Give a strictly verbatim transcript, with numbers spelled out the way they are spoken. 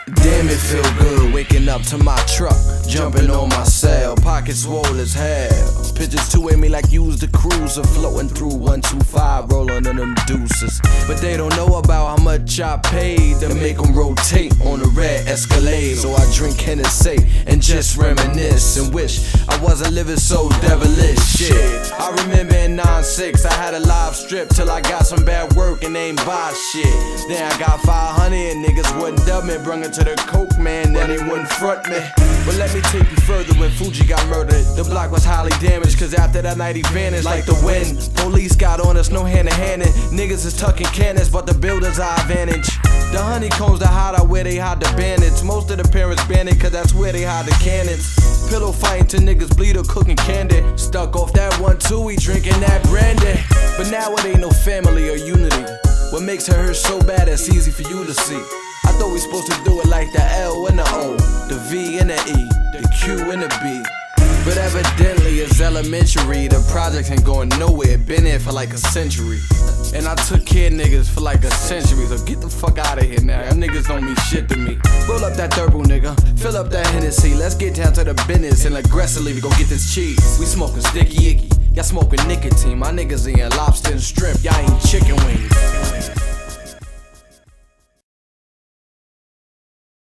Damn, it feel good waking up to my truck, jumping on my cell, pockets swole as hell. Pictures to me like use the cruiser, floating through one two five, rolling in them deuces. But they don't know about how much I paid to make them rotate on the red Escalade. So I drink Hennessy and just reminisce and wish I wasn't living so devilish. Shit, I remember in nine six I had a live strip till I got some bad work and ain't buy shit. Then I got five hundred and niggas wouldn't dub me, brung it to the coke man, then they wouldn't front me. But let me take you further. When Fuji got murdered, the block was highly damaged, cause after that night he vanished like the wind. Police got on us, no hand in hand, and niggas is tucking cannons, but the builders are advantage. The honeycombs the hideout where they hide the bandits. Most of the parents bandit, cause that's where they hide the cannons. Pillow fighting till niggas bleed or cooking candy. Stuck off that one too, we drinking that brandy. But now it ain't no family or unity. What makes her hurt so bad it's easy for you to see. I thought we supposed to do it like the L and the O, the V and the E, the Q and the B. But evidently it's elementary, the project ain't going nowhere, been here for like a century. And I took care of niggas for like a century, so get the fuck out of here now, y'all niggas don't mean shit to me. Roll up that turbo nigga, fill up that Hennessy, let's get down to the business and aggressively we gon' get this cheese. We smoking sticky icky, y'all smoking nicotine, my niggas eating lobster and shrimp, y'all ain't chicken wings.